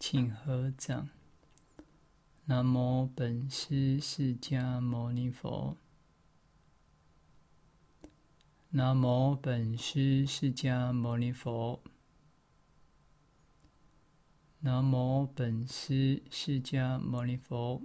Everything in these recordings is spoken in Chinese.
请合掌。南无本师释迦牟尼佛。南无本师释迦牟尼佛。南无本师释迦牟尼佛。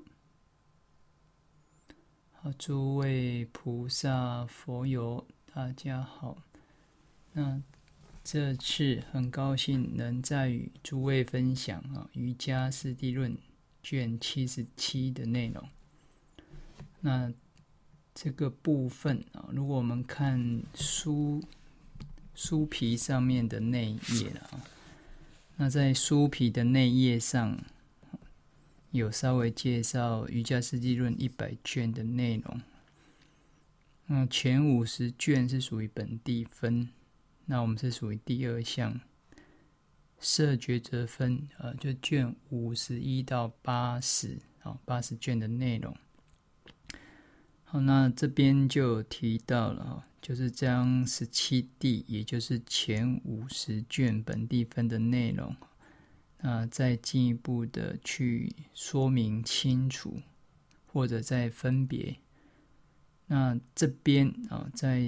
好，诸位菩萨佛友，大家好。那这次很高兴能再与诸位分享瑜伽师地论卷77的内容。那这个部分如果我们看书皮上面的内页那在书皮的内页上有稍微介绍瑜伽师地论100卷的内容。那前50卷是属于本地分，那我们是属于第二项摄觉则分，就卷51到80 80卷的内容。好，那这边就有提到了，就是将17地，也就是前50卷本地分的内容，再进一步的去说明清楚，或者再分别。那这边在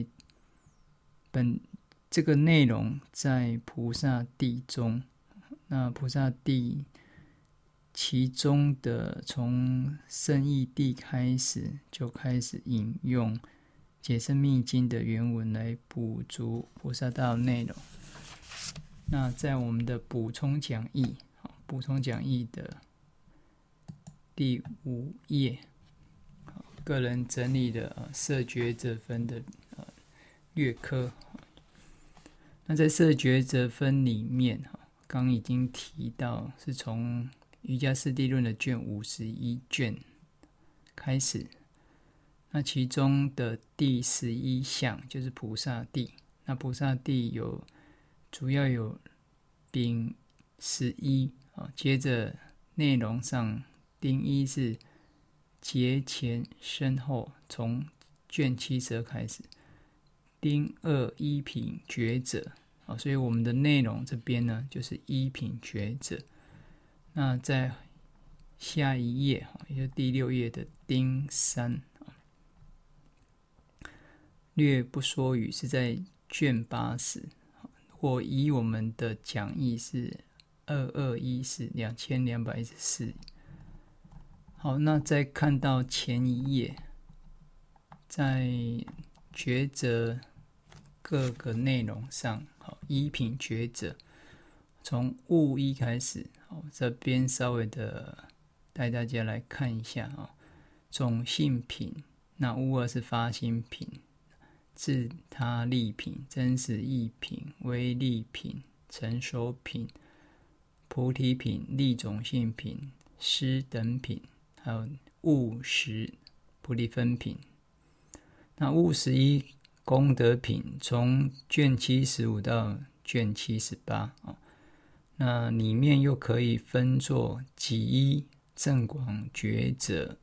这个内容在菩萨地中，那菩萨地其中的从圣义地开始就开始引用解深密经的原文来补足菩萨道的内容。那在我们的补充讲义的第5页，个人整理的摄觉则分的略科。那在摄觉则分里面刚已经提到，是从瑜伽师地论的卷51卷开始。那其中的第11项就是菩萨地。那菩萨地主要有丙11，接着内容上丁1是节前身后，从卷72开始。丁2依品觉者，所以我们的内容这边呢就是依品觉者。那在下一页，也就是第6页的丁3，略不说语，是在卷80。如果以我们的讲义是2214。好，那再看到前一页，在觉者各个内容上，依品觉者，从物一开始，这边稍微的带大家来看一下种性品，那物2是发心品、自他利品、真实义品、威力品、成熟品、菩提品、利种性品、施等品，还有物10菩提分品。那物11功德品，从卷75到卷78，那里面又可以分作己一正广觉者。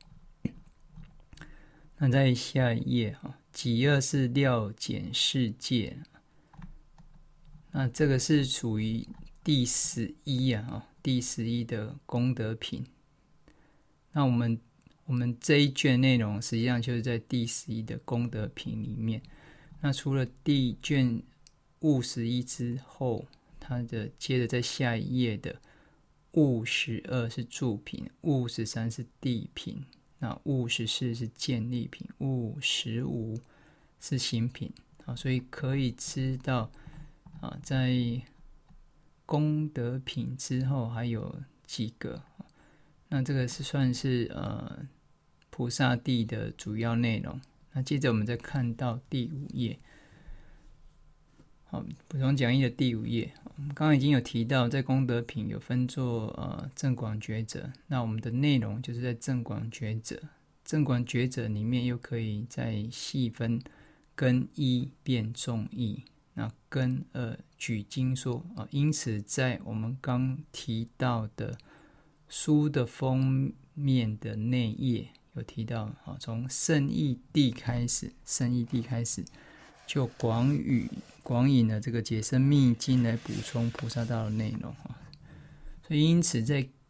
那在下一页，己2是料简世界，那这个是属于第11第11的功德品。那我们这一卷内容实际上就是在第11的功德品里面。那除了第卷物11之后，它的接着在下一页的物12是助品，物13是地品，那物14是建立品，物15是行品。所以可以知道在功德品之后还有几个。那这个是算是菩萨地的主要内容。那接着我们再看到第5页，补充讲义的第5页，我们刚刚已经有提到，在功德品有分作正广觉者。那我们的内容就是在正广觉者。正广觉者里面又可以再细分根1变众义，那根2举经说。因此在我们刚提到的书的封面的内页有提到，从圣义地开始，就广引了这个解深密经来补充菩萨道的内容。所以因此在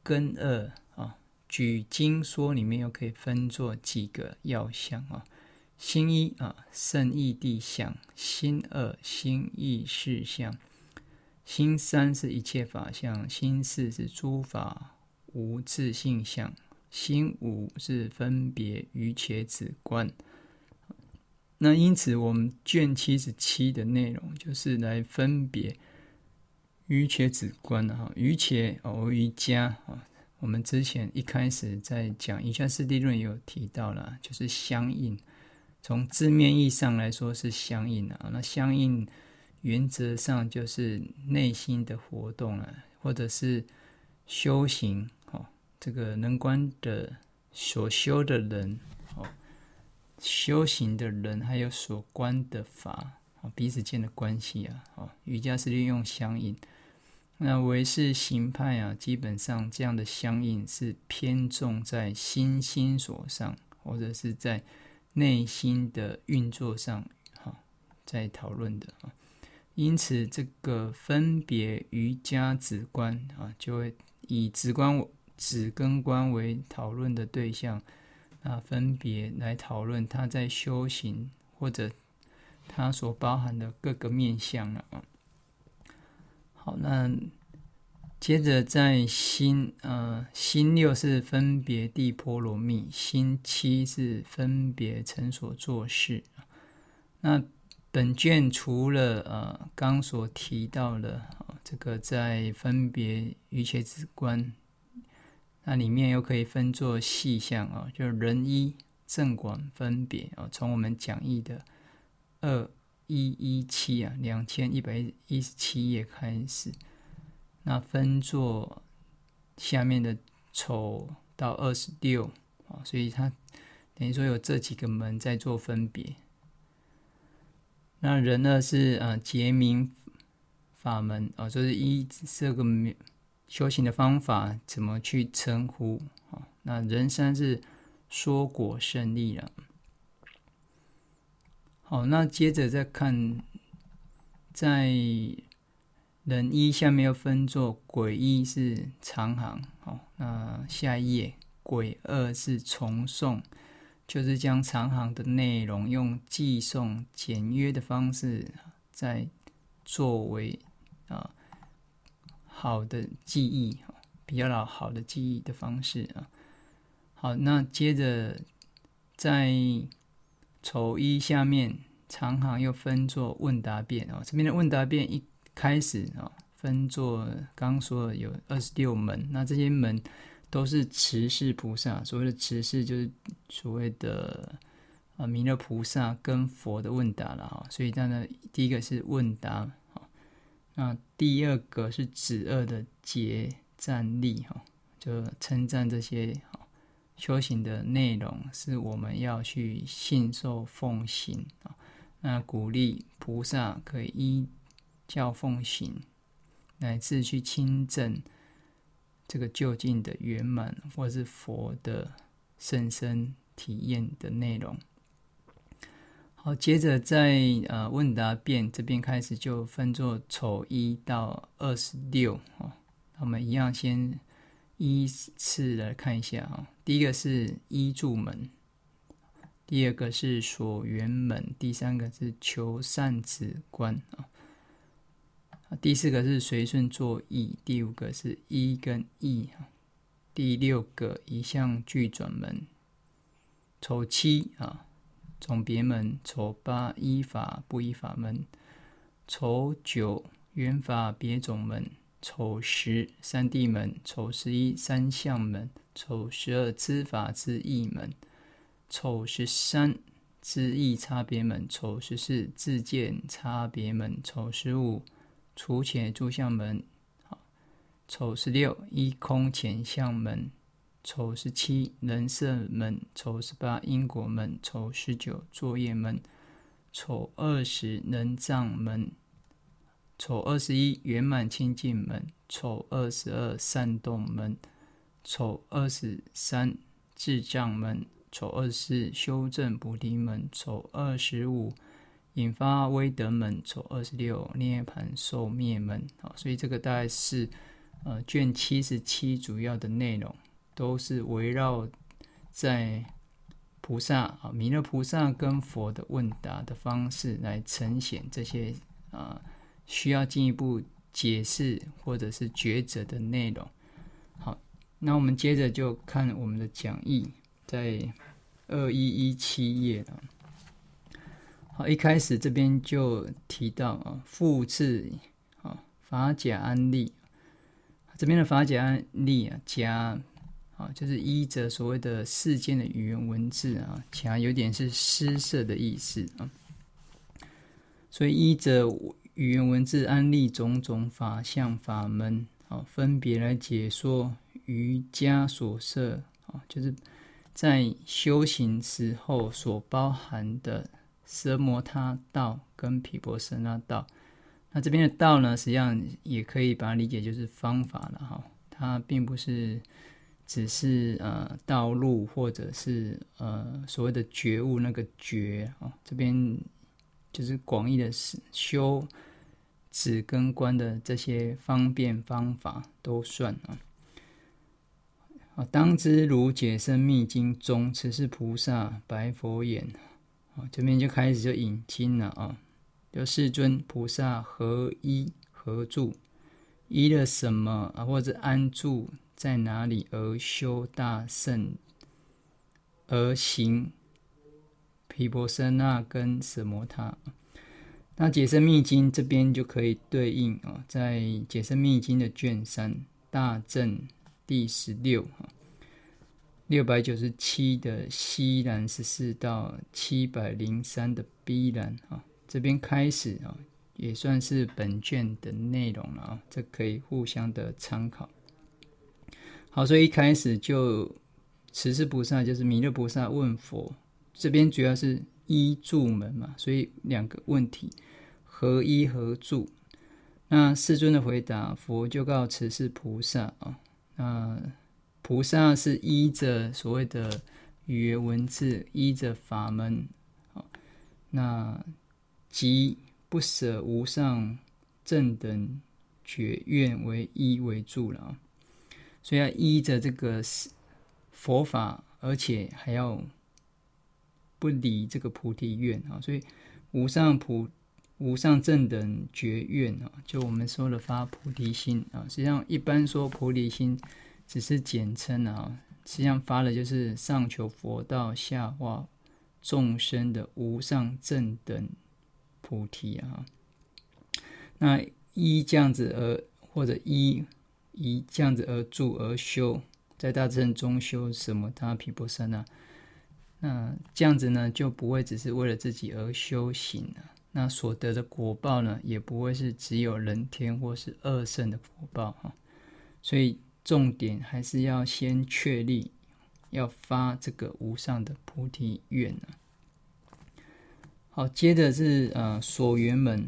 根二啊，举经说里面又可以分作几个要项啊。心一啊，圣义谛相；心二，心意事相；心三是一切法相；心四是诸法无自性相；心五是分别于且止观。那因此我们卷77的内容就是来分别于且止观啊。于且瑜伽啊，我们之前一开始在讲瑜伽师地论也有提到了，就是相应。从字面意义上来说是相应啊，那相应原则上就是内心的活动啊，或者是修行这个能观的所修的人修行的人还有所观的法彼此间的关系啊，瑜伽是利用相应。那唯识行派啊，基本上这样的相应是偏重在心所上，或者是在内心的运作上在讨论的。因此这个分别瑜伽止观就会以止跟观为讨论的对象，那分别来讨论他在修行或者他所包含的各个面向了。好，那接着在心六是分别谛波罗蜜，心七是分别成所作事。那本卷除了刚所提到的这个在分别于且止观，那里面又可以分作细项就是人一正广分别从我们讲义的2117 2117页开始，那分作下面的丑到26所以它等于说有这几个门在做分别。那人二是结明法门就是依这个修行的方法怎么去称呼那人三是说果胜利了。好，那接着再看在人一下面又分作轨一是长行那下一页轨二是重诵，就是将长行的内容用记诵简约的方式再作为好的记忆，比较好的记忆的方式好，那接着在丑一下面长行又分作问答辩这边的问答辩一开始分作刚说的有26门，那这些门都是持世菩萨，所谓的持世就是所谓的弥勒菩萨跟佛的问答了所以当然第一个是问答那第二个是止恶的结赞力就称赞这些修行的内容是我们要去信受奉行那鼓励菩萨可以依教奉行，乃至去亲证这个究竟的圆满，或是佛的甚深体验的内容。好，接着在问答辩这边开始就分作丑1到26我们一样先依次来看一下第一个是依住门，第二个是所缘门，第三个是求善止观第四个是随顺作意，第五个是依跟意第六个一向俱转门，丑7总别门，丑8依法不依法门，丑9缘法别种门，丑10三谛门，丑11三相门，丑12知法之义门，丑13知义差别门，丑14自见差别门，丑15除且诸相门，丑16依空前相门，丑17人色门，丑18因果门，丑19作业门，丑20人障门，丑21圆满清净门，丑22善动门，丑23智障门，丑24修正菩提门，丑25引发威德门，丑26涅槃受灭门所以这个大概是卷77主要的内容都是围绕在菩萨弥勒菩萨跟佛的问答的方式来呈现这些需要进一步解释或者是抉择的内容。好，那我们接着就看我们的讲义，在2117页好，一开始这边就提到复次法假安立，这边的法假安立假就是依着所谓的世间的语言文字假有点是施设的意思所以依着语言文字安立种种法相法门分别来解说瑜伽所设就是在修行时候所包含的奢摩他道跟毗婆舍那道。那这边的道呢，实际上也可以把它理解就是方法了它并不是只是道路或者是所谓的觉悟那个觉这边就是广义的修止跟观的这些方便方法都算当知如解深密经中，此是菩萨白佛言这边就开始就引经了就世尊菩萨何依何住，依了什么或者安住在哪里而修大圣而行毗婆舍那跟奢摩他。那解深密经这边就可以对应在解深密经的卷3大正第16 697的西栏14到703的 B 栏这边开始也算是本卷的内容了这可以互相的参考。好，所以一开始就持世菩萨就是弥勒菩萨问佛，这边主要是依住门嘛，所以2个问题，何依何住？那世尊的回答，佛就告持世菩萨那菩萨是依着所谓的语言文字，依着法门那即不舍无上正等觉愿为依为住了所以要依着这个佛法，而且还要不离这个菩提愿所以无上正等觉愿就我们说的发菩提心实际上一般说菩提心只是简称实际上发的就是上求佛道，下化众生的无上正等菩提那依这样子或者依这样子而住而修，在大乘中修什么他毗婆舍那，那这样子呢就不会只是为了自己而修行那所得的果报呢也不会是只有人天或是二乘的果报所以重点还是要先确立要发这个无上的菩提愿好，接着是所缘门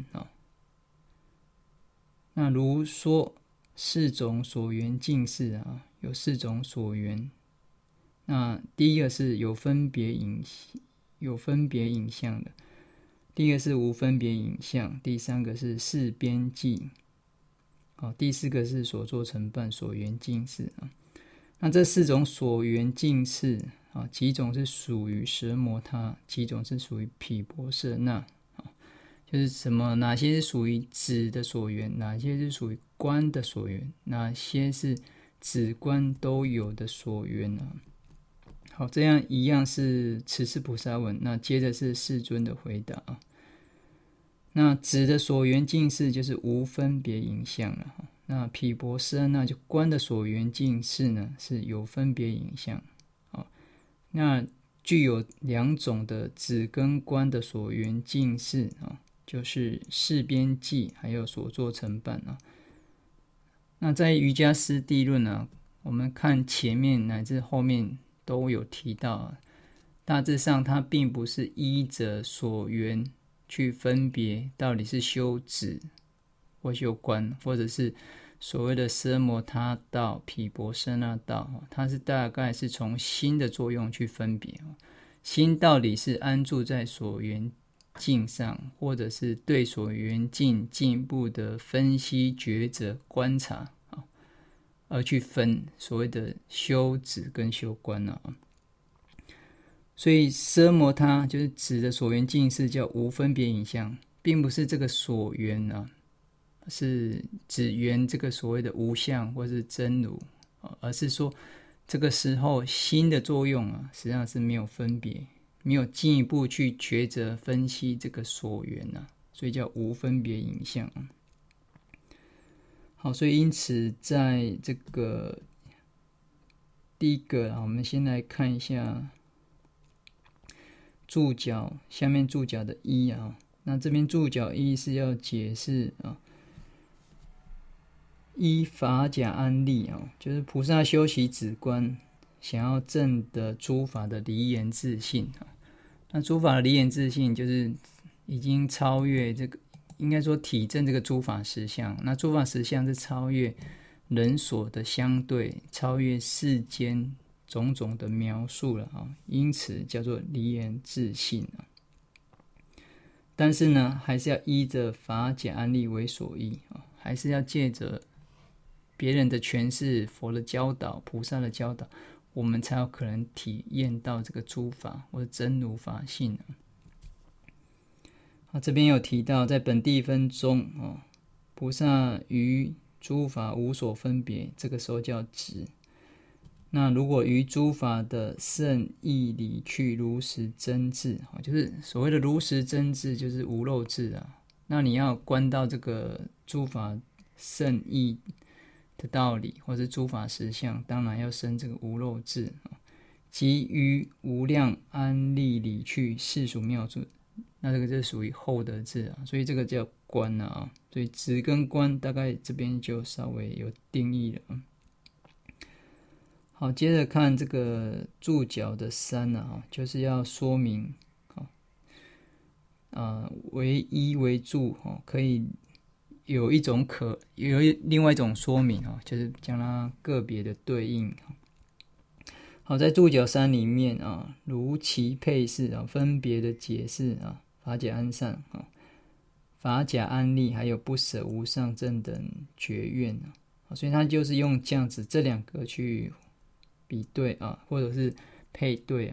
那如说4种所缘境事有4种所缘。那第一个是有分别影像的，第一个是无分别影像，第3个是事边际第4个是所作成办所缘境事那这4种所缘境事几种是属于奢摩他，几种是属于毗婆舍那就是哪些是属于止的所缘，哪些是属于观的所缘，哪些是止观都有的所缘好，这样一样是持世菩萨问，那接着是世尊的回答那止的所缘境事就是无分别影像了那毗婆舍那就观的所缘境事呢是有分别影像那具有2种的止跟观的所缘境事就是事边际还有所作成办那在瑜伽师地论我们看前面乃至后面都有提到大致上它并不是依着所缘去分别到底是修止或修观，或者是所谓的奢摩他道、毗婆舍那道，它是大概是从心的作用去分别心到底是安住在所缘境上，或者是对所缘境进一步的分析抉择观察而去分所谓的修止跟修观啊。所以奢摩他就是指的所缘境是叫无分别影像，并不是这个所缘啊，是指缘这个所谓的无相或是真如，而是说这个时候心的作用啊，实际上是没有分别，没有进一步去抉择分析这个所缘啊，所以叫无分别影像。好，所以因此在这个第一个我们先来看一下注脚下面注脚的一啊，那这边注脚一是要解释啊，依法假安立啊，就是菩萨修习止观，想要证得诸法的离言自性啊。那诸法的离言自性，就是已经超越这个，应该说体证这个诸法实相。那诸法实相是超越人所的相对，超越世间种种的描述了啊，因此叫做离言自性啊。但是呢，还是要依着法假安立为所依啊，还是要借着别人的诠释、佛的教导、菩萨的教导，我们才有可能体验到这个诸法或者真如法性啊。这边有提到，在本地分中菩萨于诸法无所分别，这个时候叫止。那如果于诸法的圣义理去如实真智，就是所谓的如实真智，就是无漏智啊。那你要观到这个诸法圣义的道理，或是诸法实相，当然要生这个无漏智，即于无量安立理去世俗妙处，那这个就属于后得智啊，所以这个叫观啊。所以止跟观大概这边就稍微有定义了。好，接着看这个注脚的3啊，就是要说明为依为注可以有另外一种说明就是将它个别的对应。好，在注脚3里面如其配饰分别的解释法假安善法假安立，还有不舍无上正等觉愿所以他就是用这样子这两个去比对或者是配对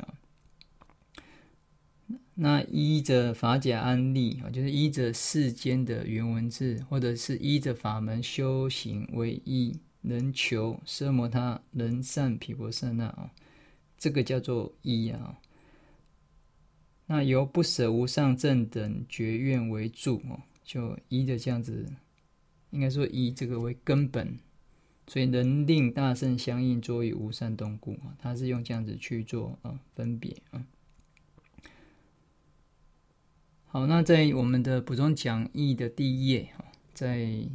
那依着法假安立就是依着世间的原文字，或者是依着法门修行为依，能求奢摩他，能善毗婆舍那这个叫做依那由不舍无上正等觉愿为助就依着这样子，应该说以这个为根本，所以能令大圣相应作于无善动故他是用这样子去做分别好，那在我们的补充讲义的第1页在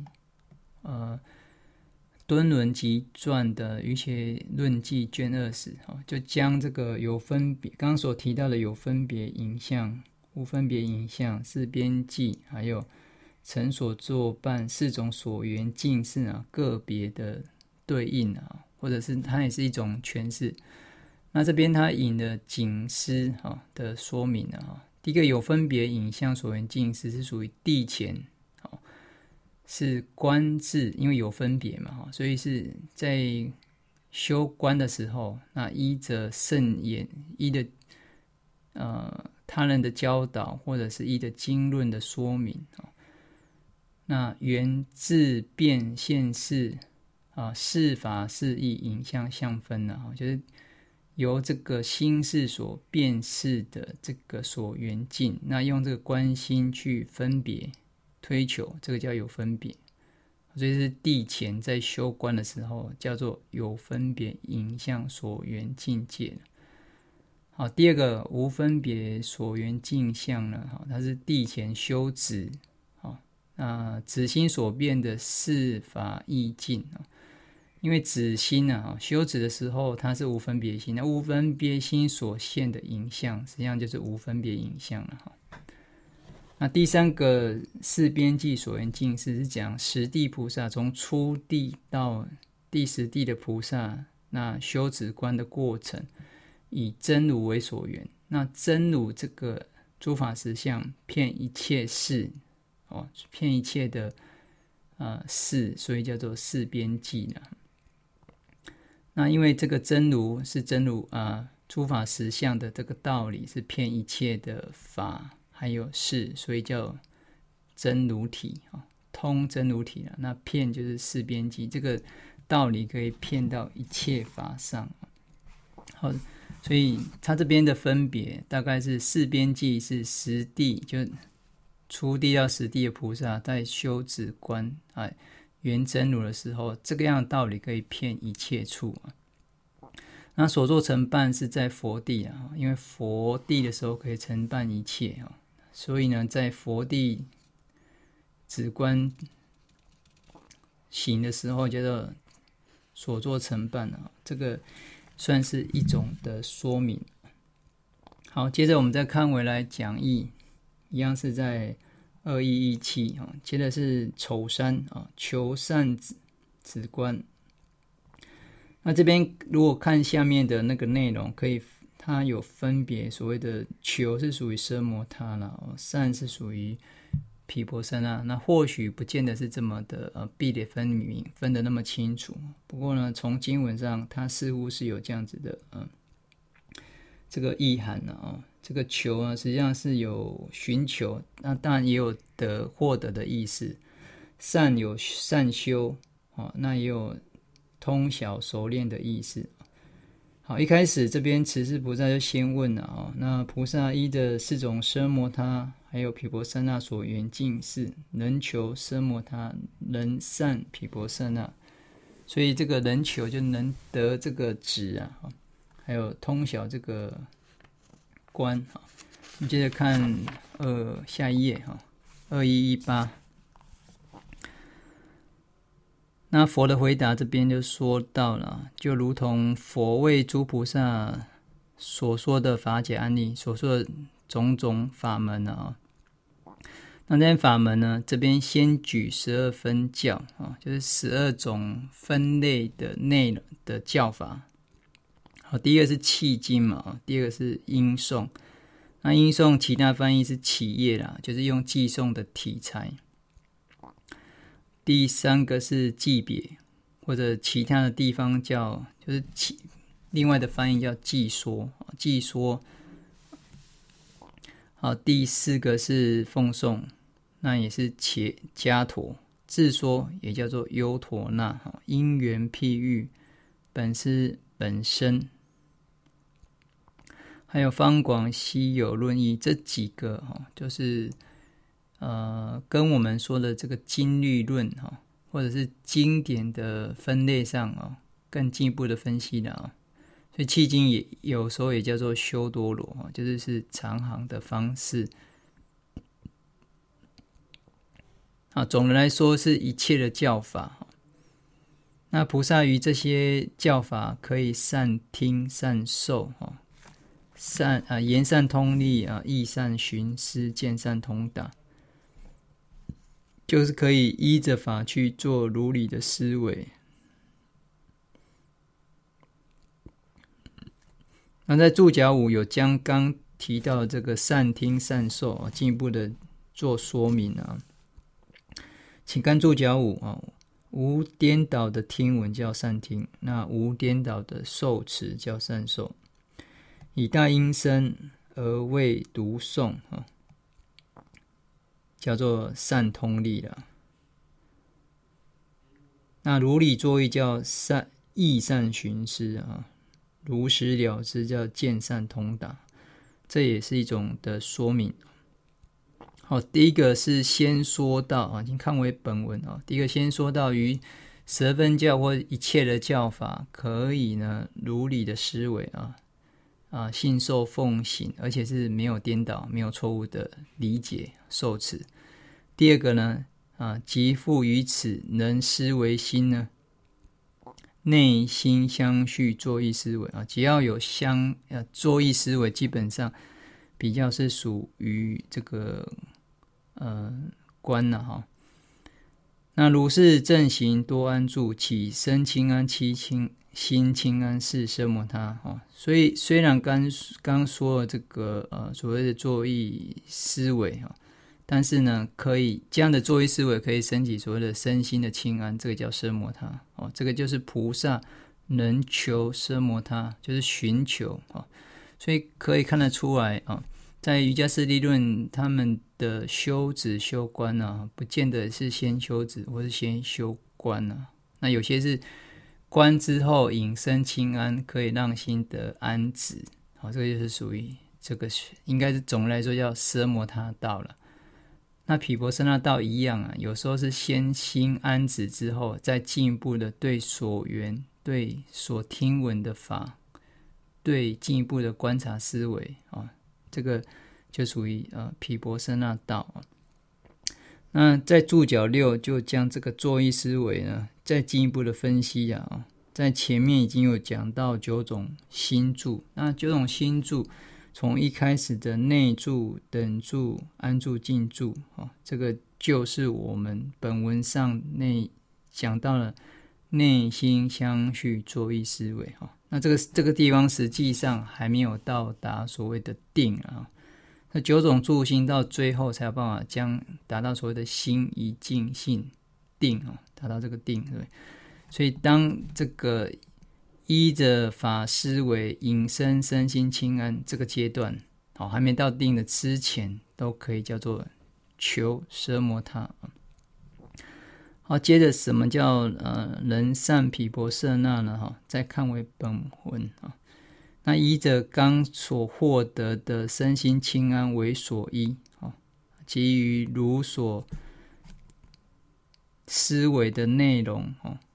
敦伦集传的瑜伽论记卷20就将这个有分别刚刚所提到的有分别影像、无分别影像、四边际，还有成所作伴4种所缘境是个别的对应或者是它也是一种诠释。那这边它引了警师的说明第一个有分别影像所缘境是属于地前是观智，因为有分别嘛所以是在修观的时候，那依着圣言，依的他人的教导，或者是依的经论的说明那缘智变现事事法事义影像相分就是由这个心事所辨识的这个所缘境，那用这个观心去分别推求，这个叫有分别。所以是地前在修观的时候叫做有分别影像所缘境界。好，第二个无分别所缘境相呢它是地前修止那止心所变的事法意境因为止心修止的时候它是无分别心，那无分别心所现的影像实际上就是无分别影像了那第3个四边际所缘境是讲十地菩萨从初地到第10地的菩萨那修止观的过程，以真如为所缘，那真如这个诸法实相遍一切事遍一切的事，所以叫做四边际那因为这个真如是真如诸法实相的这个道理是遍一切的法还有事，所以叫真如体，通真如体了。那遍就是四边际，这个道理可以遍到一切法上。好，所以它这边的分别大概是四边际是十地，就初地到十地的菩萨在修止观圆真如的时候，这个样的道理可以遍一切处。那所作成办是在佛地因为佛地的时候可以成办一切所以呢，在佛地止观行的时候叫做所作成办这个算是一种的说明。好，接着我们再看回来讲义，一样是在2117接着是丑三求善止观。那这边如果看下面的那个内容，它有分别，所谓的求是属于奢摩他啦，善是属于毗婆舍那。那或许不见得是这么的壁垒分明，分得那么清楚。不过呢，从经文上，它似乎是有这样子的这个意涵这个求实际上是有寻求，那当然也有获得的意思。善有善修那也有通晓熟练的意思。好，一开始这边持世菩萨就先问了那菩萨依的四种奢摩他还有毗婆舍那所缘境是能求奢摩他，能善毗婆舍那，所以这个能求就能得这个止还有通晓这个观。我们接着看下一页2118。那佛的回答这边就说到了，就如同佛为诸菩萨所说的法解案例，所说的种种法门那这些法门呢，这边先举12分教就是12种分类的内容的教法。好，第一个是契经嘛，第二个是音诵。那音诵其他翻译是起业啦，就是用寄诵的题材。第三个是记别，或者其他的地方就是另外的翻译叫记说。好，第四个是奉诵，那也是伽陀。自说也叫做优陀那。因缘譬喻，本师本身，还有方广稀有论义，这几个就是跟我们说的这个经律论或者是经典的分类上更进一步的分析的所以契经也有时候也叫做修多罗就是长行的方式。总的来说是一切的教法。那菩萨于这些教法可以善听善受言善通利意善寻思，见善通达，就是可以依着法去做如理的思维。那在注脚5有将刚提到的这个善听善受进一步的做说明请看注脚5无颠倒的听闻叫善听，那无颠倒的受持叫善受。以大音声而为读诵叫做善通利了。那如理作意叫意善寻思如实了知叫见善通达，这也是一种的说明。好，第一个是先说到已经看为本文第一个先说到于12分教或一切的教法可以呢如理的思维信受奉行，而且是没有颠倒没有错误的理解受持。第二个呢即复于此能思维心呢，内心相续作意思维只要有作意思维，基本上比较是属于这个观那如是正行多安住，起身轻安七轻心轻安是奢摩他所以虽然刚说了这个所谓的作意思维但是呢可以这样的作意思维可以升起所谓的身心的轻安，这个叫奢摩他这个就是菩萨能求奢摩他，就是寻求啊。所以可以看得出来啊，在瑜伽师地论他们的修止修观啊，不见得是先修止或是先修观啊。那有些是观之后引生清安，可以让心得安止。好，这个就是属于这个，应该是总的来说叫奢摩他道了。那毗婆舍那道一样啊，有时候是先心安止之后，再进一步的对所缘、对所听闻的法，对进一步的观察思维啊，这个就属于毗婆舍那道啊。那在注脚6就将这个作意思维呢，再进一步的分析啊。在前面已经有讲到9种心住，那9种心住从一开始的内住、等住、安住、静住，这个就是我们本文上内讲到了内心相续作意思维。那这个地方实际上还没有到达所谓的定啊。那9种住心到最后才有办法达到所谓的心一静性定，达到这个定，对。所以当这个依着法思维引生身心清安这个阶段，还没到定的之前，都可以叫做求奢摩他。好，接着什么叫人善毗婆舍那呢？再看为本文啊。那依着刚所获得的身心清安为所依，基于如所思维的内容，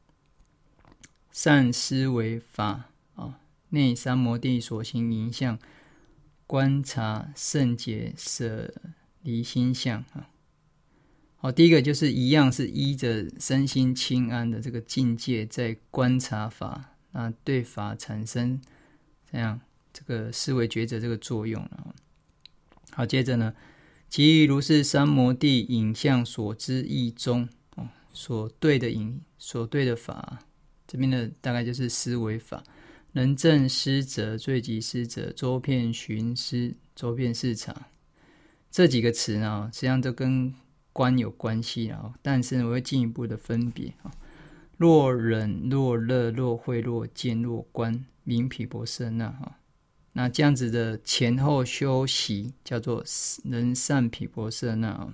善思维法内三摩地所行影像，观察圣洁舍离心相。好，第一个就是一样是依着身心清安的这个境界在观察法，那对法产生这样这个思维觉者这个作用。好，接着呢，基于如是三摩地影像所知义中，所对的法，这边的大概就是思维法。能正思者、最极思者、周遍寻思、周遍视察，这几个词呢，实际上都跟观有关系，但是我会进一步的分别。若忍、若乐、若慧、若见、若观，名毗婆舍那。那这样子的前后修习叫做人善毗婆舍那。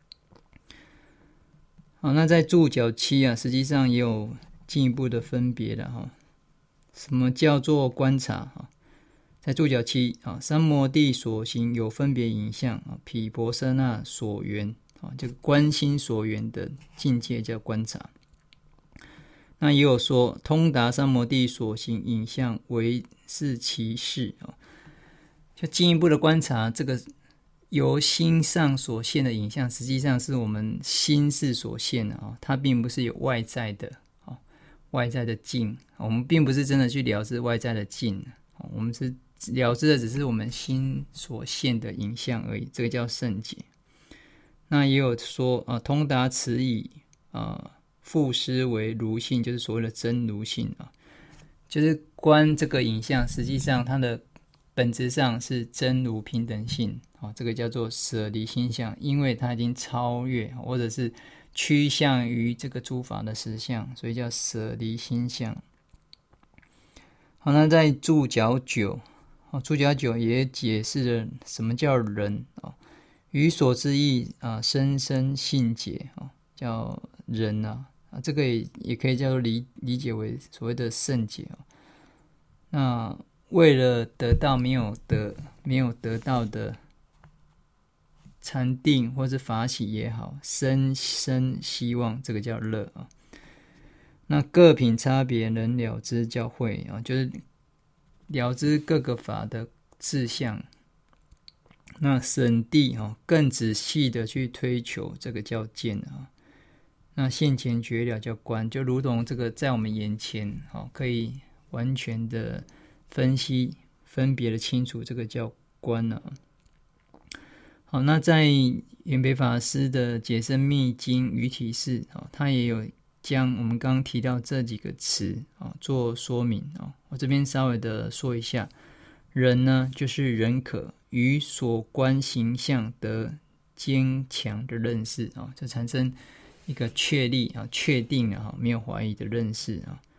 好，那在注脚7啊，实际上也有进一步的分别的。什么叫做观察？在注脚7三摩地所行有分别影像，毗婆舍那所缘，这个观心所缘的境界叫观察。那也有说通达三摩地所行影像为是其事，就进一步的观察这个由心上所现的影像，实际上是我们心事所现的，它并不是有外在的境，我们并不是真的去了知外在的境，我们是了知的只是我们心所现的影像而已，这个叫圣解。那也有说通达此以复思为如性，就是所谓的真如性，就是观这个影像，实际上它的本质上是真如平等性，这个叫做舍离心相，因为它已经超越或者是趋向于这个诸法的实相，所以叫舍离心相。好，那在注脚9，注脚9也解释了什么叫人，于所知义深深信解，叫人这个也可以叫做理解为所谓的圣解。那为了得到没有得到的禅定或是法喜也好，深深希望，这个叫乐。那各品差别能了知叫慧，就是了知各个法的志向。那审谛更仔细的去推求，这个叫见。那现前觉了叫观，就如同这个在我们眼前可以完全的分析分别的清楚，这个叫观。好，那在圆北法师的解深密经语体释，他也有将我们刚刚提到这几个词做说明。我这边稍微的说一下，人呢就是人可于所观形象得坚强的认识，就产生一个确立确定没有怀疑的认识。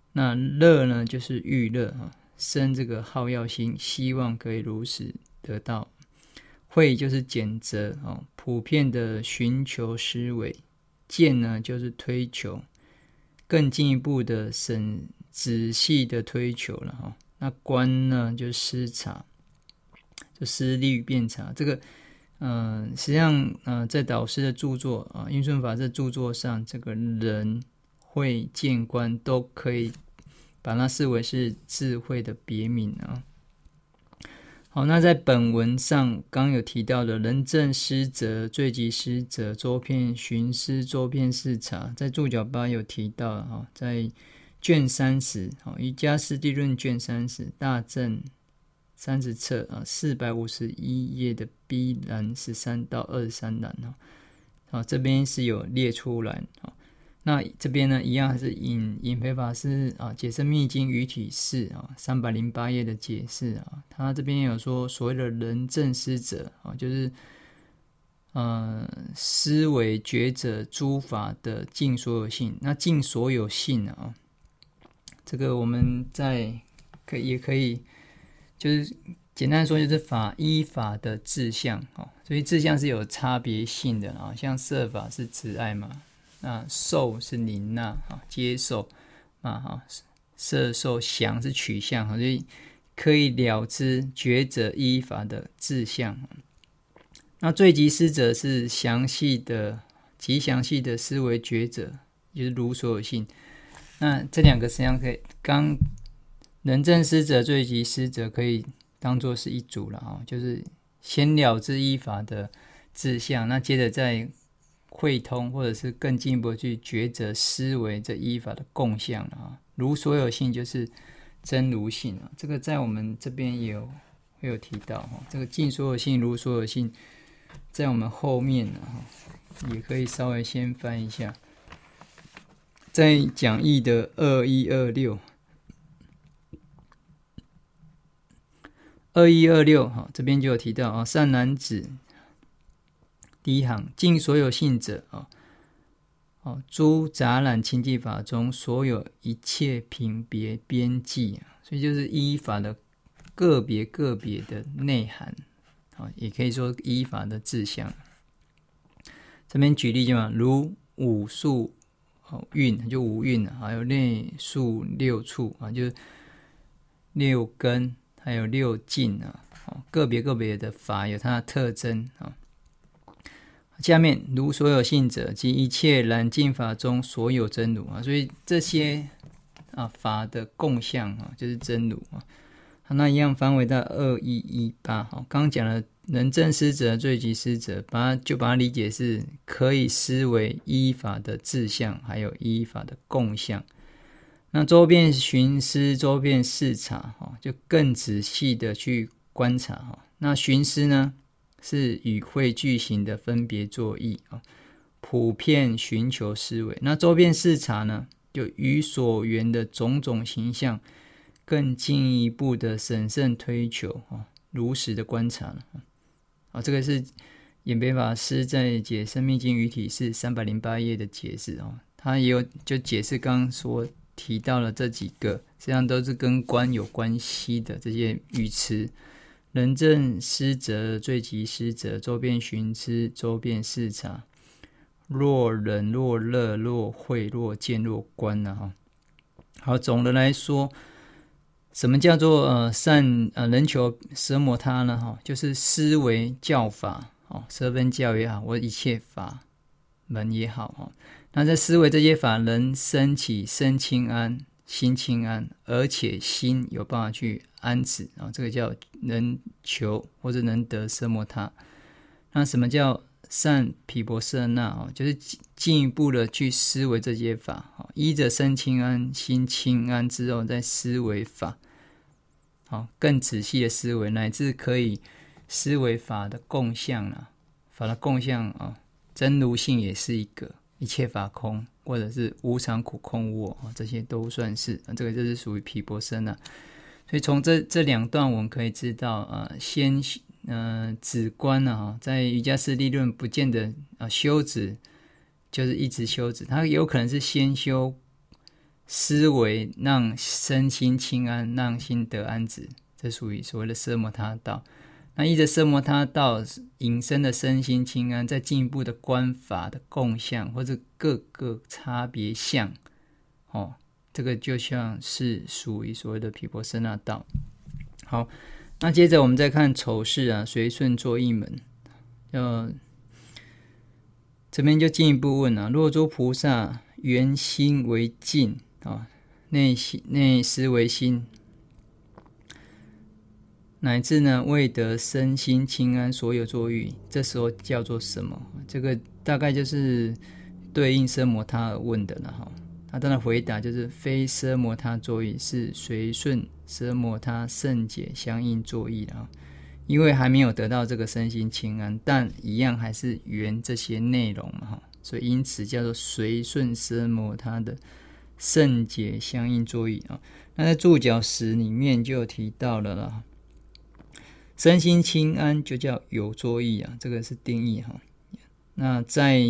那乐呢就是欲乐生这个好要心，希望可以如实得到。慧就是检责普遍的寻求思维。见呢就是推求，更进一步的仔细的推求了那观呢就是思察，就思虑辨察。这个实际上在导师的著作印顺法这著作上，这个人慧见观都可以把它视为是智慧的别名好，那在本文上刚有提到的人正思则、罪即思则、周遍寻思、周遍视察，在注脚8有提到在卷30瑜伽师地论卷30大正30册451页的 B 栏13到23栏这边是有列出来那这边呢一样还是引培法师解释密经语体释308页的解释他这边有说所谓的人正思则就是思维觉者诸法的尽所有性。那尽所有性这个我们也可以就是简单说就是依法的志向所以志向是有差别性的像摄法是慈爱嘛，那受是宁纳接受摄受想是取向所以可以了知觉者依法的志向。那罪即思则是极详细的思维觉者，就是如所有性。那这两个实际上可以人正思则、罪即思则可以当作是一组了就是先了知依法的志向，那接着再会通或者是更进一步去抉择思维这依法的共相如所有性就是真如性这个在我们这边也有提到这个尽所有性如所有性在我们后面也可以稍微先翻一下，在讲义的2126这边就有提到善男子第一行尽所有性者诸杂染清净法中所有一切品别边际所以就是依法的个别的内涵也可以说依法的志向。这边举例如五数蕴就五蕴还有内数六处就是六根还有六境个别的法有它的特征下面如所有性者及一切染净法中所有真如所以这些法的共相就是真如那一样翻回到2118刚刚讲了人正思则、罪即思则，就把它理解是可以思维依法的志向，还有依法的共相。那周遍寻思、周遍视察就更仔细的去观察那寻思呢是与会句型的分别作意普遍寻求思维。那周遍视察呢就与所缘的种种形象更进一步的审慎推求如实的观察这个是演培法师在解生密经语体释308页的解释他也有就解释刚刚所提到了这几个实际上都是跟观有关系的这些语词，人正思则、罪即思则、周遍寻思、周遍视察、若人、若乐、若慧、若见、若观好，总的来说什么叫做人求奢摩他呢就是思维教法十分教也好，或一切法门也好那在思维这些法能生起身轻安、心轻安，而且心有办法去安止这个叫能求或者能得奢摩他。那什么叫善毗婆舍那就是进一步的去思维这些法依着身轻安、心轻安之后再思维法更仔细的思维，乃至可以思维法的共相法的共相真如性也是一个，一切法空或者是无常苦空无我这些都算是这个就是属于毗婆舍那。所以从这两段我们可以知道先止观在瑜伽师地论不见得修止就是一直修止，它有可能是先修思维让身心清安，让心得安止，这属于所谓的奢摩他道。那依着奢摩他道引申的身心清安，再进一步的观法的共相或者各个差别相，这个就像是属于所谓的毗婆舍那道。好，那接着我们再看丑事啊，随顺作意门。这边就进一步问啊，若诸菩萨圆心为净内思为心，乃至呢未得身心清安所有作欲，这时候叫做什么？这个大概就是对应奢摩他而问的了哈。他当然回答就是非奢摩他作意，是随顺奢摩他圣解相应作意了。因为还没有得到这个身心清安，但一样还是圆这些内容嘛，所以因此叫做随顺奢摩他的圣解相应作意啊。那在注脚10里面就有提到了啦，身心清安就叫有作意啊，这个是定义哈。那在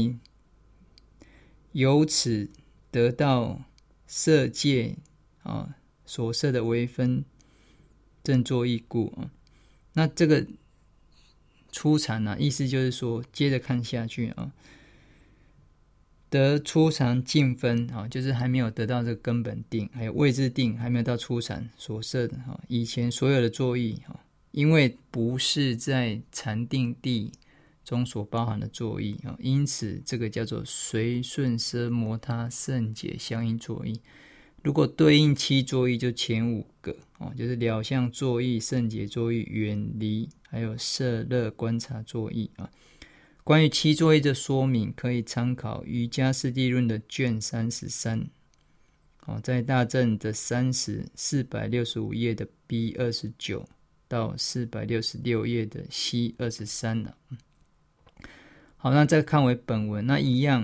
由此得到色界所设的微分正作意故啊。那这个初禅意思就是说，接着看下去啊，得初禅净分就是还没有得到这个根本定，还有位置定还没有到初禅所设的以前所有的作意因为不是在禅定地中所包含的作意因此这个叫做随顺奢摩他圣解相应作意。如果对应7作意，就前5个就是了相作意、圣解作意、远离，还有摄乐观察作意关于7作意的说明，可以参考《瑜伽师地论》的卷33在大正的465页的 B29 到466页的 C23 好，那再看回本文，那一样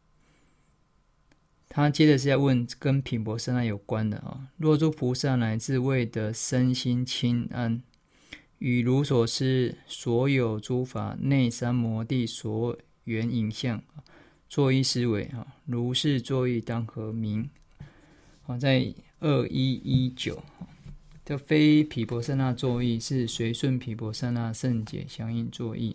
他接着是要问跟毗婆舍那有关的若诸菩萨乃至未得身心清安，与如所示所有诸法内三摩地所缘影像作意思维如是作意当何名？在2119这非毗婆舍那作意，是随顺毗婆舍那圣解相应作意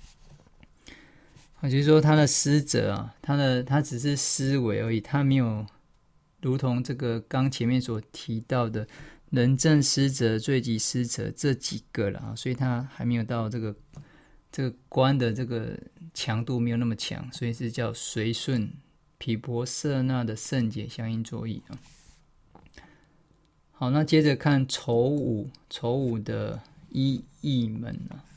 就是说他的思者他只是思维而已，他没有如同这个刚前面所提到的人证思者、罪集思者这几个了所以他还没有到这个观的这个强度没有那么强，所以是叫随顺毗婆舍那的圣解相应作意好，那接着看丑五的依义门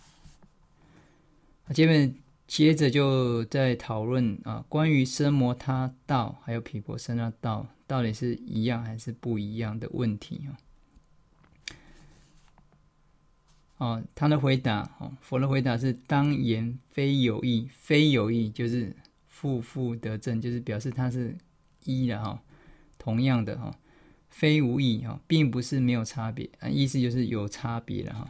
接着就在讨论关于奢摩他道还有毗婆舍那道到底是一样还是不一样的问题他的回答佛的回答是当言非有义，非有义就是复得正，就是表示它是一了同样的非无义并不是没有差别意思就是有差别了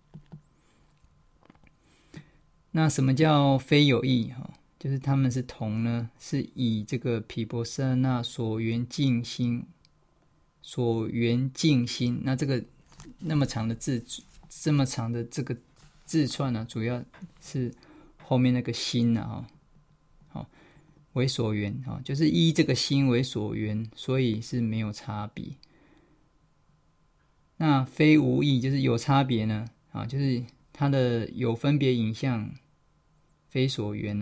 那什么叫非有义就是他们是同呢，是以这个毗婆舍那所缘净心，那这个那么长的字，这么长的这个字串呢主要是后面那个心为所缘就是依这个心为所缘，所以是没有差别。那非无义就是有差别呢就是它的有分别影像非所缘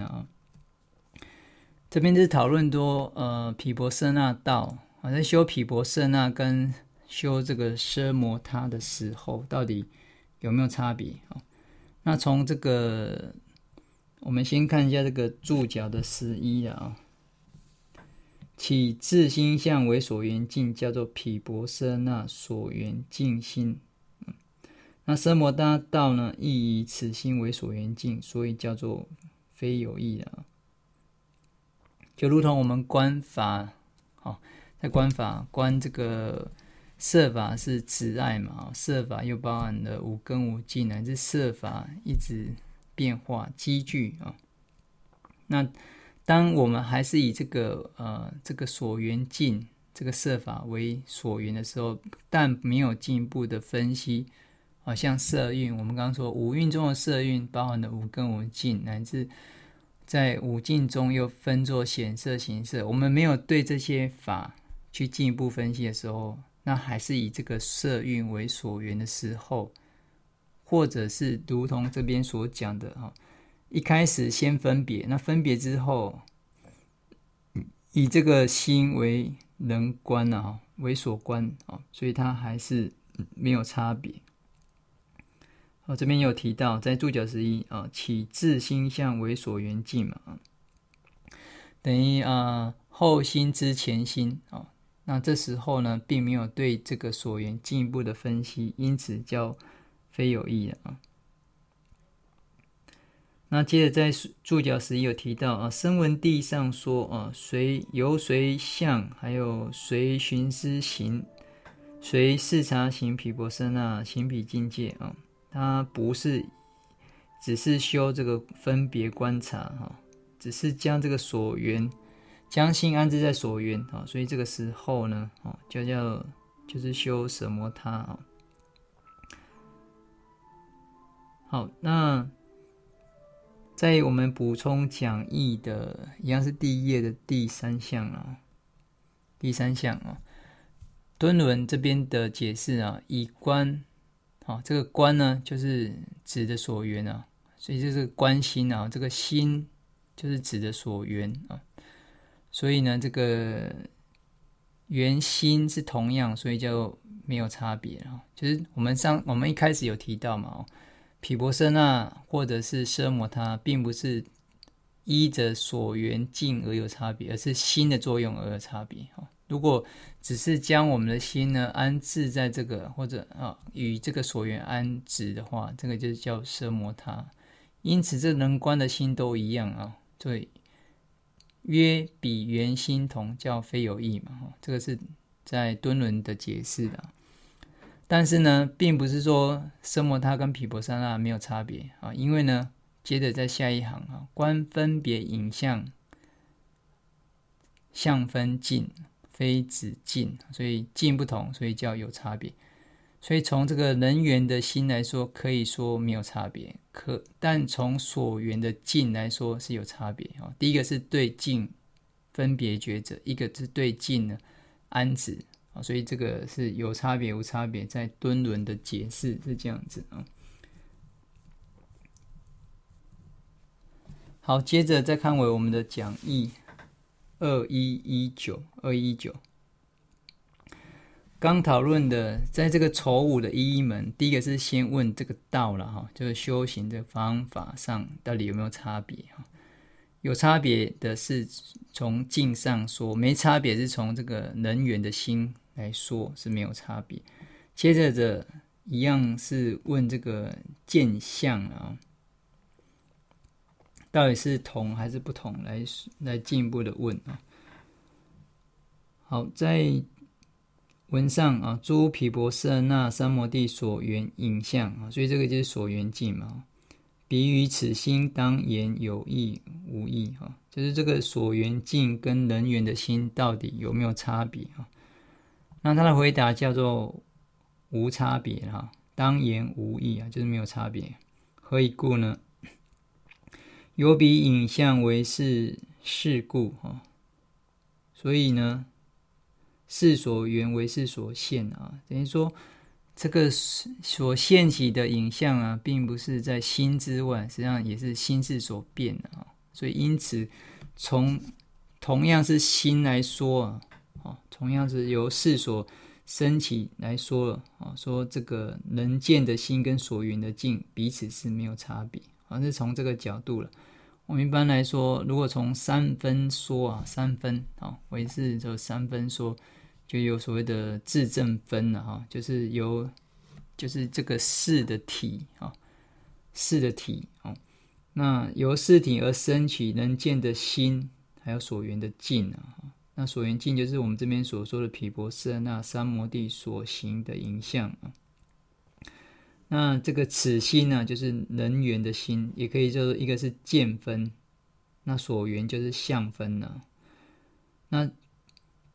这边就是讨论多毗婆舍那道在修毗婆舍那跟修这个奢摩他的时候到底有没有差别那从这个我们先看一下这个注脚的11起自心相为所缘境，叫做毗婆舍那所缘境心那奢摩他道呢亦以此心为所缘境，所以叫做非有义就如同我们观法在观法观这个色法是执爱嘛色法又包含了五根五境乃至色法一直变化积聚那当我们还是以这个所缘境这个色法为所缘的时候，但没有进一步的分析，像色蕴，我们刚刚说五蕴中的色蕴包含了五根五境，乃至在五境中又分作显色形色，我们没有对这些法去进一步分析的时候，那还是以这个色蕴为所缘的时候，或者是如同这边所讲的，一开始先分别，那分别之后以这个心为人观为所观，所以它还是没有差别。这边有提到在注脚11起自心相为所缘境嘛，等于后心之前心，那这时候呢并没有对这个所缘进一步的分析，因此叫非有义了。那接着在注脚11有提到声闻地上说由随相，还有随寻思行，随视察行毗婆舍那行毗境界它不是只是修这个分别观察只是将这个所缘将心安置在所缘所以这个时候呢就是修舍摩他好，那在我们补充讲义的一样是第1页的第3项第3项敦伦这边的解释以观这个观呢就是指的所缘所以就是观心这个心就是指的所缘所以呢这个缘心是同样，所以就没有差别就是我们一开始有提到嘛毗婆舍那或者是奢摩他并不是依着所缘境而有差别，而是心的作用而有差别如果只是将我们的心呢安置在这个或者与这个所缘安置的话，这个就叫奢摩他。因此这能观的心都一样所以约彼缘心同，叫非有义嘛这个是在敦伦的解释的。但是呢并不是说奢摩他跟毗婆舍那没有差别因为呢接着在下一行观分别影像相分境非指境，所以境不同，所以叫有差别。所以从这个人缘的心来说可以说没有差别，但从所缘的境来说是有差别第一个是对境分别觉者，一个是对境呢安置所以这个是有差别无差别，在敦伦的解释是这样子好，接着再看回我们的讲义2119刚讨论的，在这个丑五的一门，第一个是先问这个道了就是修行的方法上到底有没有差别有差别的是从境上说，没差别是从这个人缘的心来说是没有差别。接着的一样是问这个见相到底是同还是不同，来进一步的问好，在文上诸毗婆舍那三摩地所缘影像所以这个就是所缘境嘛。比于此心当言有义无义就是这个所缘境跟人缘的心到底有没有差别那他的回答叫做无差别当言无义就是没有差别。何以故呢？有彼影像为是故所以呢是所缘为是所现等于说这个所现起的影像并不是在心之外，实际上也是心是所变的所以因此从同样是心来说同样是由事所升起来说说这个能见的心跟所缘的境彼此是没有差别是从这个角度了。我们一般来说如果从三分说三分唯是就三分说，就有所谓的自证分就是就是这个事的体事的体那由事体而生起能见的心，还有所缘的境那所缘境就是我们这边所说的毗婆舍那三摩地所行的影像那这个此心就是人缘的心，也可以叫做一个是见分，那所缘就是相分那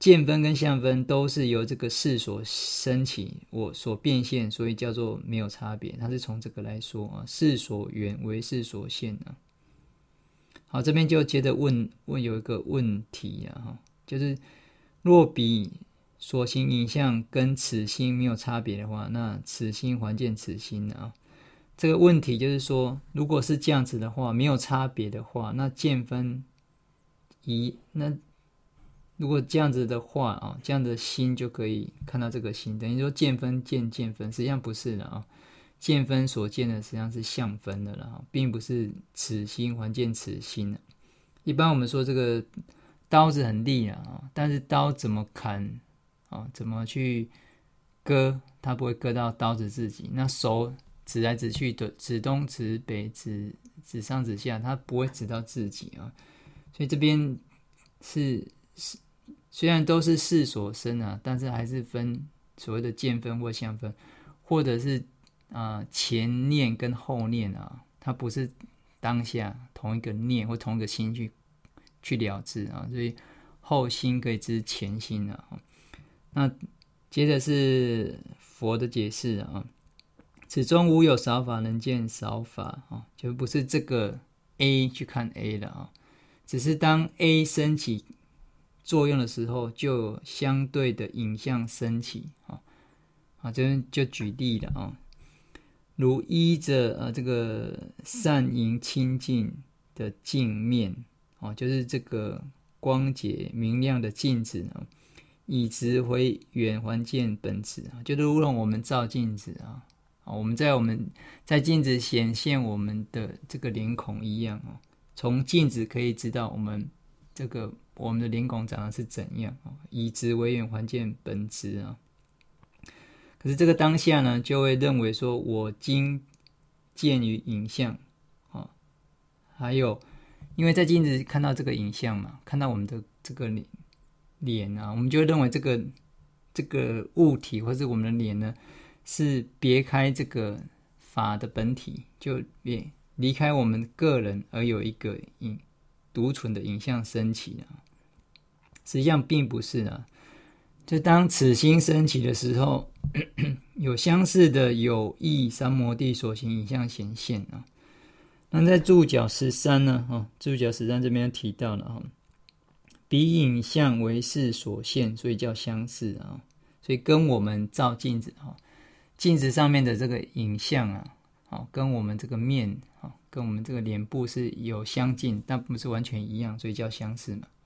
见分跟相分都是由这个事所升起，我所变现，所以叫做没有差别。它是从这个来说啊，事所缘为事所现啊。好，这边就接着问有一个问题啊，就是若比所行影像跟此心没有差别的话，那此心还见此心啊。这个问题就是说，如果是这样子的话，没有差别的话，那见分那如果这样子的话啊，这样的心就可以看到这个心，等于说见分见分，实际上不是的啊。见分所见的实际上是相分的了，并不是此心还见此心。一般我们说这个刀子很利啊，但是刀怎么砍啊，怎么去割，它不会割到刀子自己。那手指来指去的，指东指北指上指下，它不会指到自己啊。所以这边是虽然都是事所生啊，但是还是分所谓的见分或相分，或者是前念跟后念啊，它不是当下同一个念或同一个心去了知啊，所以后心可以知前心啊。那接着是佛的解释啊，此中无有少法能见少法啊，就不是这个 A 去看 A 了啊，只是当 A 升起作用的时候，就有相对的影像升起啊，这边就举例了啊。如依着这个善淫清净的镜面就是这个光洁明亮的镜子呢，以直回远还见本质就如同我们照镜子我们在镜子显现我们的这个脸孔一样从镜子可以知道我们的脸孔长得是怎样以直为远还见本质可是这个当下呢，就会认为说我今见于影像还有因为在镜子看到这个影像嘛，看到我们的这个脸我们就会认为这个物体或是我们的脸呢，是别开这个法的本体，就离开我们个人而有一个独存的影像升起实际上并不是就当此心升起的时候，有相似的有意三摩地所行影像显现那在注脚13呢注脚13这边提到了彼影像为事所现，所以叫相似所以跟我们照镜子镜子上面的这个影像跟我们这个面跟我们这个脸部是有相近，但不是完全一样，所以叫相似嘛。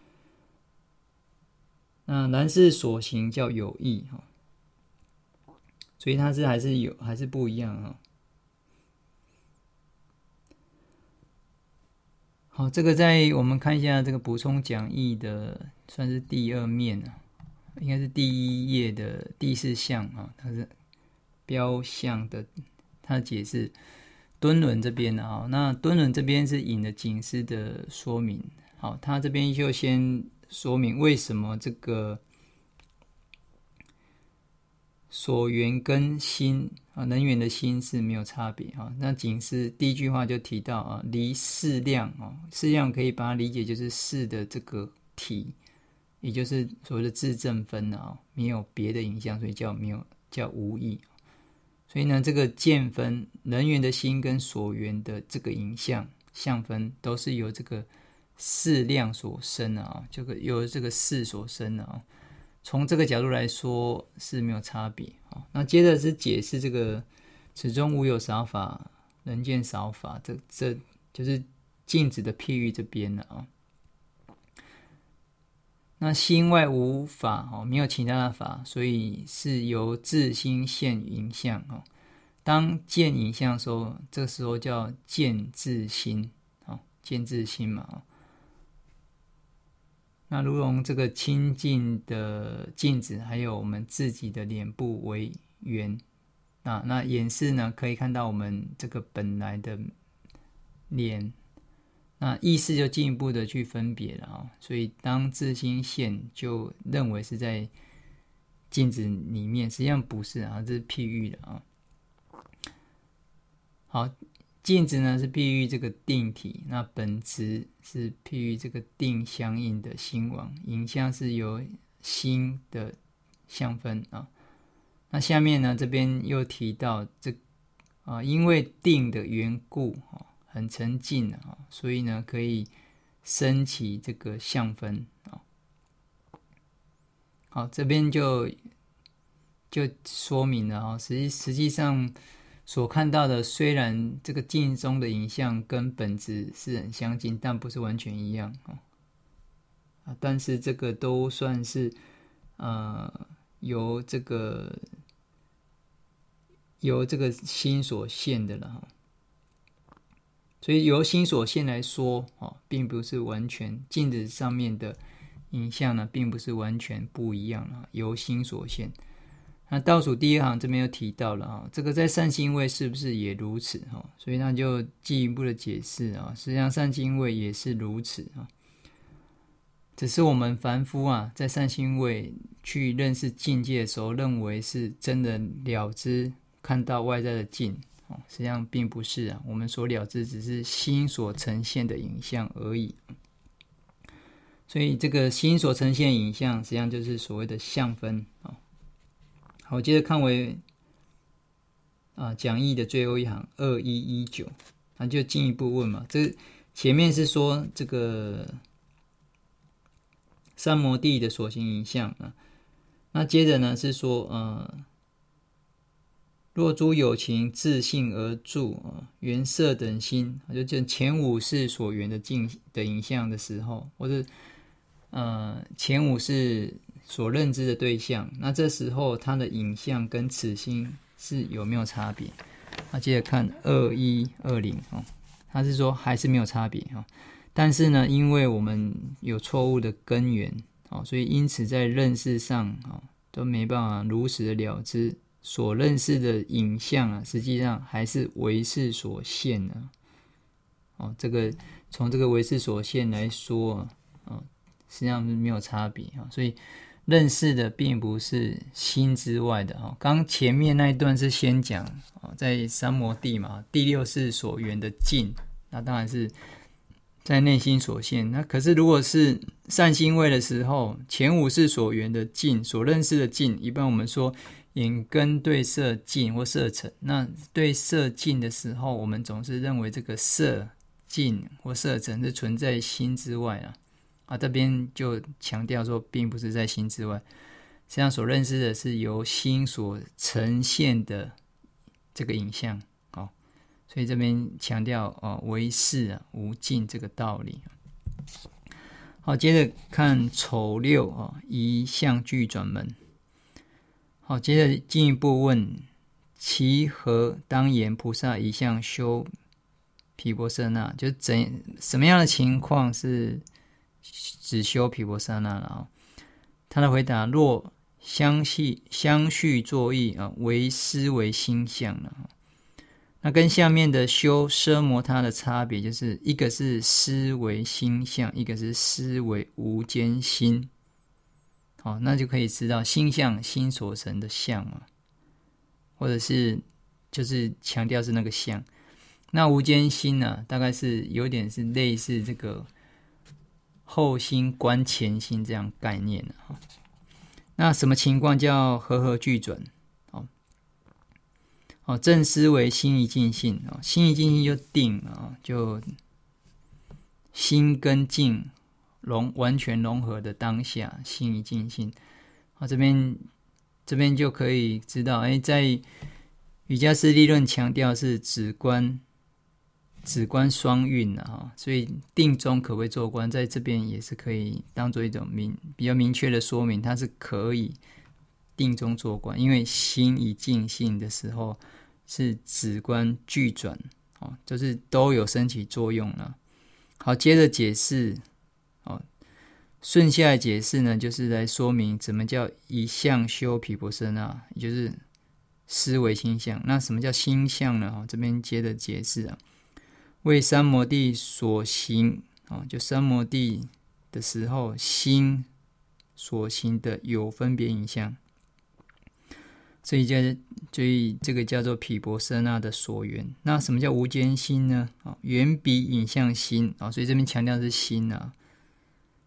那然是所行叫有异所以它还是不一样好，这个在我们看一下这个补充讲义的算是第2面应该是第1页的第4项它是标项的它的解释敦伦这边那敦伦这边是引了警师的说明好，他这边就先说明为什么这个所缘跟心能缘的心是没有差别那警师第一句话就提到离事量事量可以把它理解就是事的这个体，也就是所谓的自证分没有别的影像，所以叫无异。所以呢，这个见分能缘的心跟所缘的这个影像相分都是由这个事量所生由这个事所生从这个角度来说是没有差别那接着是解释这个此中无有少法能见少法，这就是镜子的譬喻这边那心外无法没有其他的法，所以是由自心现影像当见影像的时候，这个时候叫见自心见自心嘛那如同这个清净的镜子还有我们自己的脸部为缘那眼视呢可以看到我们这个本来的脸，那意识就进一步的去分别了所以当自心现就认为是在镜子里面，实际上不是这是譬喻的好，镜子呢是譬喻这个定体，那本质是譬喻这个定相应的心王，影像是由心的相分啊。那下面呢，这边又提到因为定的缘故很沉静所以呢可以升起这个相分好，这边就说明了实际上所看到的，虽然这个镜中的影像跟本质是很相近，但不是完全一样但是这个都算是由这个心所现的了所以由心所现来说并不是完全镜子上面的影像呢，并不是完全不一样由心所现。那倒数第一行这边又提到了这个在善心位是不是也如此所以那就进一步的解释实际上善心位也是如此只是我们凡夫在善心位去认识境界的时候，认为是真的了知看到外在的境实际上并不是我们所了知只是心所呈现的影像而已。所以这个心所呈现的影像实际上就是所谓的相分好，接着看为讲义的最后一行2119，那就进一步问嘛，这前面是说这个三摩地的所行影像那接着呢是说若诸有情自性而住缘色等心，就前五世所缘的境的影像的时候，或者前五世所认知的对象，那这时候它的影像跟此心是有没有差别接着看2120它是说还是没有差别但是呢因为我们有错误的根源所以因此在认识上都没办法如实的了知所认识的影像实际上还是唯识所现这个从这个唯识所现来说实际上是没有差别所以认识的并不是心之外的刚前面那一段是先讲在三摩地嘛，第六世所缘的境，那当然是在内心所现。那可是如果是善心位的时候，前五世所缘的境，所认识的境，一般我们说眼根对色境或色尘，那对色境的时候，我们总是认为这个色境或色尘是存在心之外这边就强调说并不是在心之外，实际上所认识的是由心所呈现的这个影像所以这边强调唯识无尽这个道理好，接着看丑六一相俱转门好，接着进一步问其何当言菩萨一向修毗婆舍那，就什么样的情况是只修毗婆舍那了他的回答若相续作意为思维心相了那跟下面的修奢摩他的差别就是一个是思维心相，一个是思维无间心那就可以知道心相心所成的相或者是就是强调是那个相，那无间心大概是有点是类似这个后心观前心这样概念那什么情况叫和俱转正思维心一尽性心一尽性就定就心跟境完全融合的当下，心一尽性这边就可以知道在瑜伽师地论强调是止观双运所以定中可谓做观，在这边也是可以当做一种比较明确的说明，它是可以定中做观，因为心一尽性的时候是止观俱转就是都有升起作用了好，接着解释顺下来解释呢，就是来说明怎么叫一向修毗婆舍那，也就是思维心相。那什么叫心相呢？这边接着解释为三摩地所行就三摩地的时候心所行的有分别影像，所以这个叫做毗婆舍那的所缘。那什么叫无间心呢？缘彼影像心所以这边强调的是心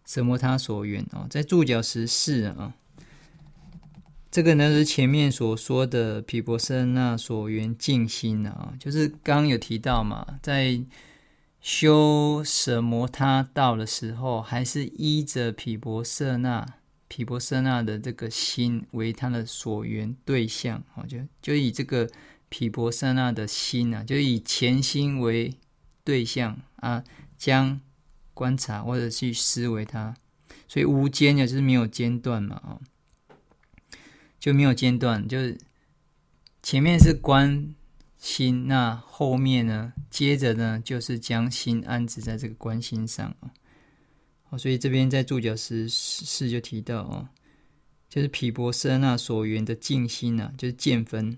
什摩他所缘在注脚14这个呢是前面所说的毗婆舍那所缘净心就是刚刚有提到嘛，在修舍摩他道的时候，还是依着毗婆舍那的这个心为他的所缘对象就以这个毗婆舍那的心就以前心为对象将观察或者去思维它，所以无间就是没有间断嘛就没有间断，就是前面是观心，那后面呢，接着呢就是将心安置在这个观心上所以这边在注脚14就提到就是毗婆舍那所缘的净心就是见分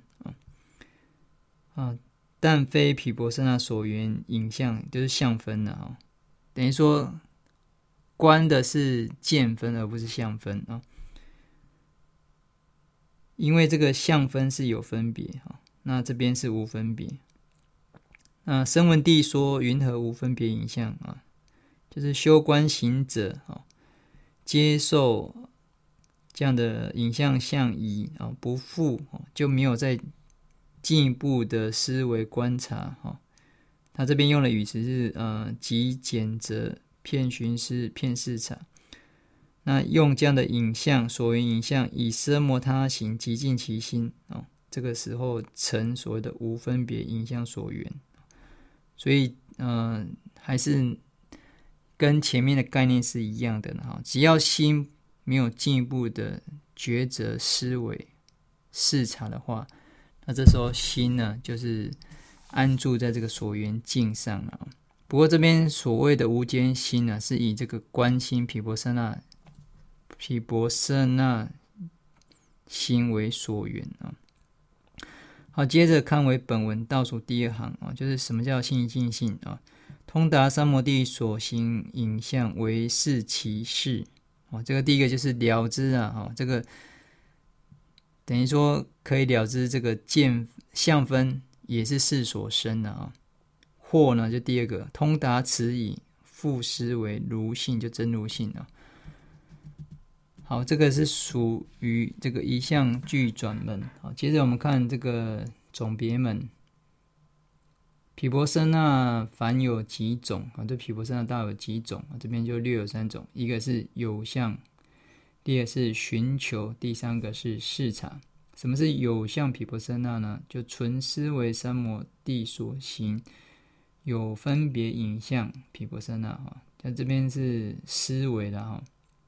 但非毗婆舍那所缘影像，就是相分等于说观的是见分而不是相分因为这个相分是有分别那这边是无分别。那声闻地说云何无分别影像就是修观行者接受这样的影像相宜不复就没有再进一步的思维观察他这边用的语词是即简则遍寻思遍视察，那用这样的影像所缘影像以奢摩他行极尽其心这个时候成所谓的无分别影像所缘。所以还是跟前面的概念是一样的只要心没有进一步的抉择思维视察的话，那这时候心呢就是安住在这个所缘境上不过这边所谓的无间心是以这个观心毗婆舍那心为所缘好，接着看为本文倒数第2行就是什么叫心一净性通达三摩地所行影像为是其事这个第一个就是了知这个等于说可以了知这个见相分也是事所生或呢就第二个通达此以复思为如性，就真如性好，这个是属于这个一项具转门好，接着我们看这个总别门。毗婆舍那凡有几种这毗婆舍那大有几种这边就略有3种，一个是有相，第二个是寻求，第三个是视察。什么是有相毗婆舍那呢？就纯思维三摩地所行有分别影像毗婆舍那在这边是思维的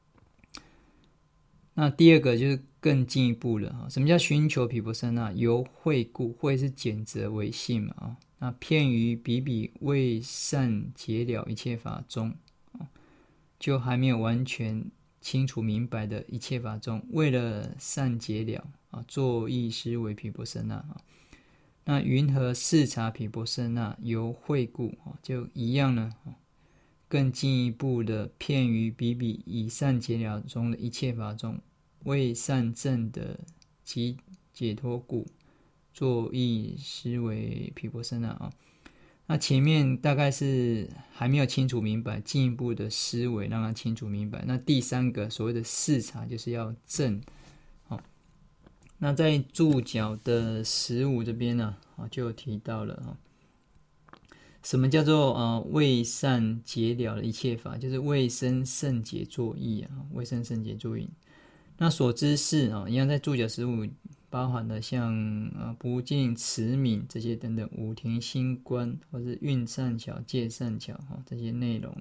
那第二个就是更进一步了什么叫寻求毗婆舍那？由慧故，慧是简则为性嘛那遍于比比未善解了一切法中就还没有完全清楚明白的一切法中，为了善解了作意思为毗婆舍那那云何视察毗婆舍那？由慧故就一样呢更进一步的遍于比比以善解了中的一切法中，为善证的及解脱故，作意思为毗婆舍那那前面大概是还没有清楚明白，进一步的思维让他清楚明白。那第三个所谓的视察就是要证那在注脚的15这边呢就有提到了什么叫做为善解了的一切法，就是为生胜解作意为生胜解作意。那所知是一样在注脚15包含了像不净持名这些等等五停心观或是运善巧戒善巧这些内容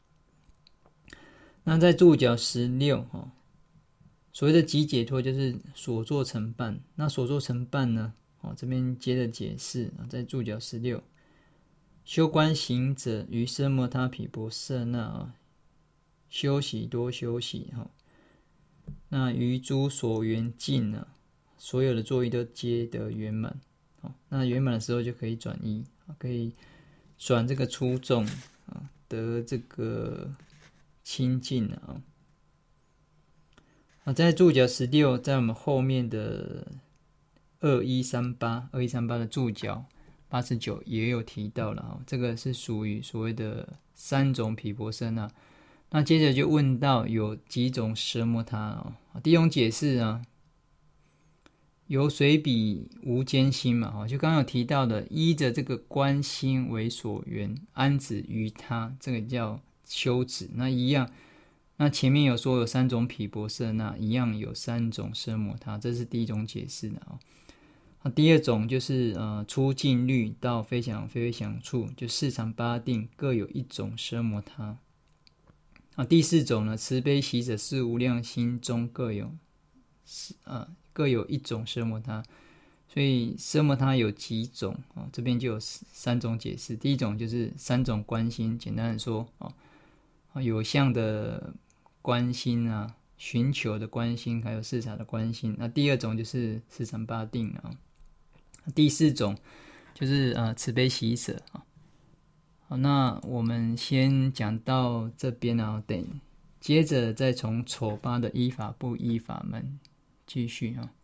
那在注脚16所谓的即解脱就是所作成办。那所作成办呢这边接着解释在注脚16，修观行者于奢摩他毗婆舍那修习多修习那于诸所缘境所有的作意都皆得圆满那圆满的时候就可以转依，可以转这个出众得这个清净在注脚16，在我们后面的2138的注脚89也有提到了这个是属于所谓的3种毗婆舍那。 那接着就问到有几种奢摩他哦。第一种解释啊，有水比无间心嘛，就刚刚有提到的，依着这个观心为所缘，安止于他，这个叫修止。那一样，那前面有说有3种毗婆舍那，一样有3种奢摩他，这是第一种解释的哦。第二种就是出尽律到非想非非想处，就四常八定各有1种奢摩他。第4种呢，慈悲喜舍四无量心中各有1种奢摩他。所以奢摩他有几种这边就有3种解释。第一种就是3种观心，简单的说有相的观心啊，寻求的观心，还有视察的观心。那第二种就是四常八定啊。第4种就是慈悲喜舍啊。好，那我们先讲到这边等接着再从丑八的依法不依法门继续